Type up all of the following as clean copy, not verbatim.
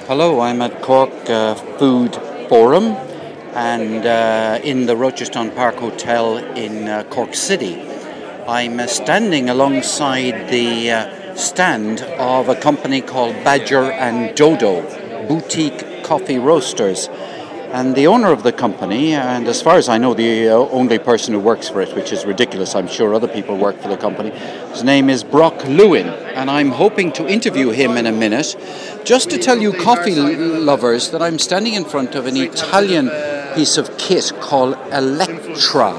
Hello, I'm at Cork Food Forum and in the Rochestown Park Hotel in Cork City. I'm standing alongside the stand of a company called Badger and Dodo, boutique coffee roasters. And the owner of the company, and as far as I know, the only person who works for it, which is ridiculous, I'm sure other people work for the company, his name is Brock Lewin, and I'm hoping to interview him in a minute. Just to tell you coffee lovers that I'm standing in front of an Italian piece of kit called Electra.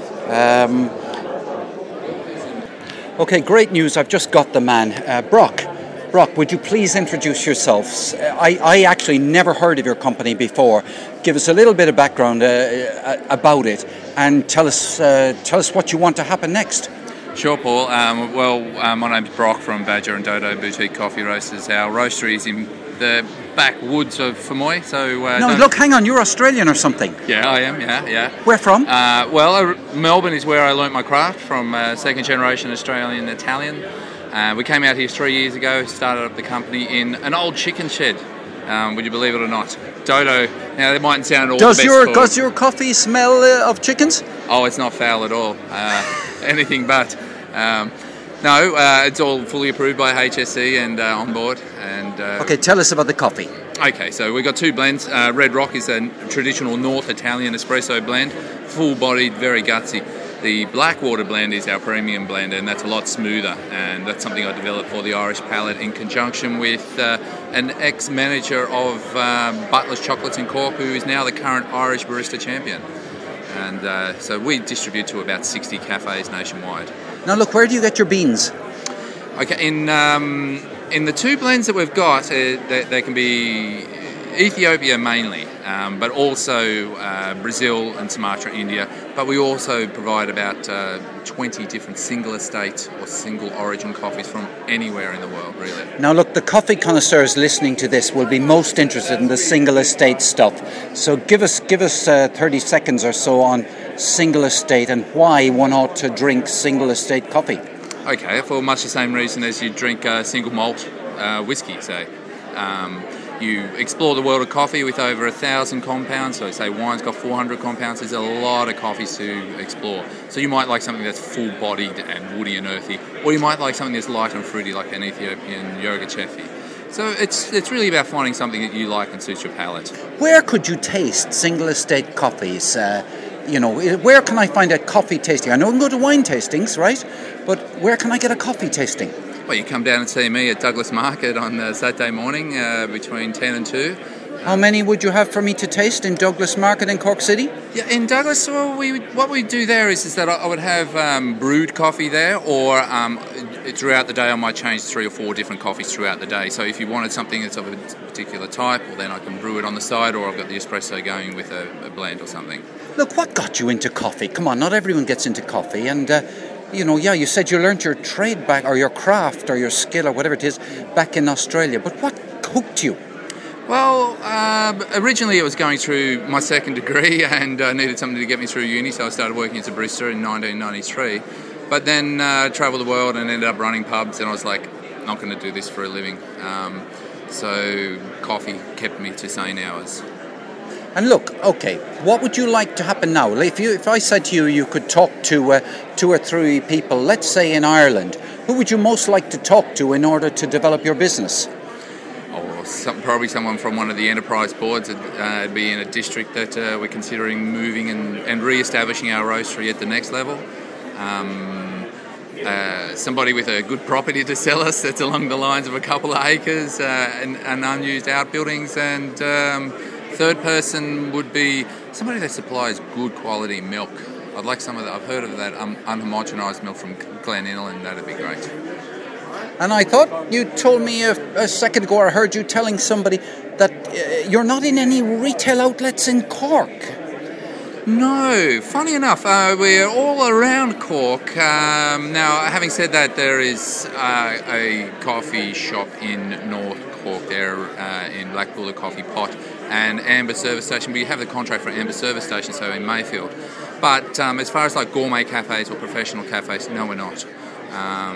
Okay, great news, I've just got the man. Brock, would you please introduce yourselves? I actually never heard of your company before. Give us a little bit of background about it and tell us what you want to happen next. Sure, Paul. My name's Brock from Badger and Dodo Boutique Coffee Roasters. Our roastery is in the backwoods of Fermoy. Look, hang on, you're Australian or something? Yeah, I am, yeah. Where from? Melbourne is where I learnt my craft, from second generation Australian Italian. We came out here 3 years ago, started up the company in an old chicken shed, would you believe it or not? Dodo, now that mightn't sound all does the best Does your coffee smell of chickens? Oh, it's not foul at all, anything but. It's all fully approved by HSE and on board. Okay, tell us about the coffee. Okay, so we've got two blends. Red Rock is a traditional North Italian espresso blend, full-bodied, very gutsy. The Blackwater blend is our premium blend, and that's a lot smoother, and that's something I developed for the Irish palate in conjunction with an ex-manager of Butler's Chocolates in Cork, who is now the current Irish Barista Champion. And so we distribute to about 60 cafes nationwide. Now look, where do you get your beans? Okay, in the two blends that we've got, they can be Ethiopia mainly, but also Brazil and Sumatra, India. But we also provide about 20 different single estate or single origin coffees from anywhere in the world, really. Now look, the coffee connoisseurs listening to this will be most interested in the single estate stuff. So give us 30 seconds or so on single estate and why one ought to drink single estate coffee. Okay, for much the same reason as you drink single malt whiskey, say. You explore the world of coffee with over 1,000 compounds. So say wine's got 400 compounds. There's a lot of coffees to explore. So you might like something that's full-bodied and woody and earthy, or you might like something that's light and fruity like an Ethiopian Yirgacheffe. So it's really about finding something that you like and suits your palate. Where could you taste single estate coffees? Where can I find a coffee tasting? I know I can go to wine tastings, right? But where can I get a coffee tasting? Well, you come down and see me at Douglas Market on Saturday morning between 10 and 2. How many would you have for me to taste in Douglas Market in Cork City? Yeah, in Douglas, what we do there is that I would have brewed coffee there, or throughout the day I might change 3 or 4 different coffees throughout the day. So if you wanted something that's of a particular type, well, then I can brew it on the side, or I've got the espresso going with a blend or something. Look, what got you into coffee? Come on, not everyone gets into coffee, and you said you learnt your trade back, or your craft, or your skill, or whatever it is, back in Australia. But what hooked you? Well, originally it was going through my second degree, and I needed something to get me through uni, so I started working as a barista in 1993. But then travelled the world and ended up running pubs, and I was like, not going to do this for a living. So coffee kept me to sane hours. And look, okay, what would you like to happen now? If I said to you, you could talk to 2 or 3 people, let's say in Ireland, who would you most like to talk to in order to develop your business? Probably someone from one of the enterprise boards. It'd be in a district that we're considering moving and re-establishing our roastery at the next level. Somebody with a good property to sell us that's along the lines of a couple of acres and unused outbuildings, and third person would be somebody that supplies good quality milk. I'd like some of that. I've heard of that unhomogenised milk from Glen Inland. That'd be great. And I thought you told me a second ago, I heard you telling somebody that you're not in any retail outlets in Cork. No, funny enough, we're all around Cork. Now, having said that, there is a coffee shop in North Cork there in Blackpool, the Coffee Pot, and Amber Service Station. We have the contract for Amber Service Station, so in Mayfield. But as far as like gourmet cafes or professional cafes, no, we're not.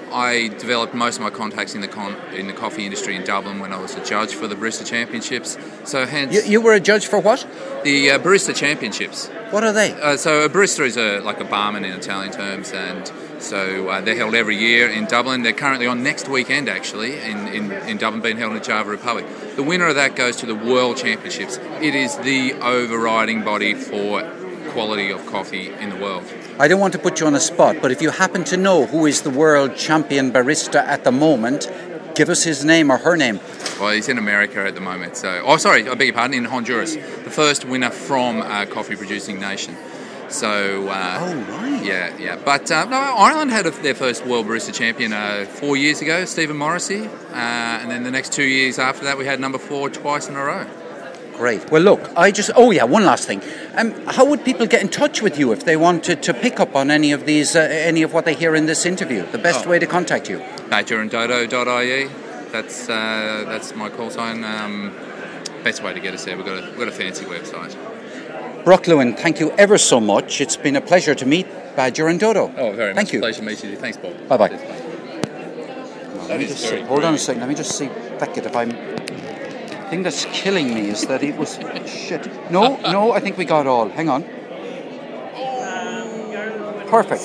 I developed most of my contacts in the coffee industry in Dublin when I was a judge for the Barista Championships. So hence... You were a judge for what? The Barista Championships. What are they? So a barista is like a barman in Italian terms, and so they're held every year in Dublin. They're currently on next weekend, actually, in Dublin, being held in Java Republic. The winner of that goes to the World Championships. It is the overriding body for quality of coffee in the world. I don't want to put you on the spot, but if you happen to know who is the world champion barista at the moment, give us his name or her name. Well, he's in America at the moment. I beg your pardon, in Honduras. The first winner from a coffee-producing nation. So, right. Yeah. But no, Ireland had their first World Barista Champion 4 years ago, Stephen Morrissey. And then the next 2 years after that, we had number 4 twice in a row. Great. Well, look, one last thing. How would people get in touch with you if they wanted to pick up on any of these, any of what they hear in this interview? The best way to contact you? badgeranddodo.ie. That's my call sign. Best way to get us there. We've got a fancy website. Brock Lewin, thank you ever so much. It's been a pleasure to meet Badger and Dodo. Oh, very much. Thank you. Pleasure to meet you. Thanks, Paul. Bye-bye. Hold on a second. Let me just see, Beckett, if I'm... The thing that's killing me is that it was... Shit. No, I think we got all. Hang on. Perfect.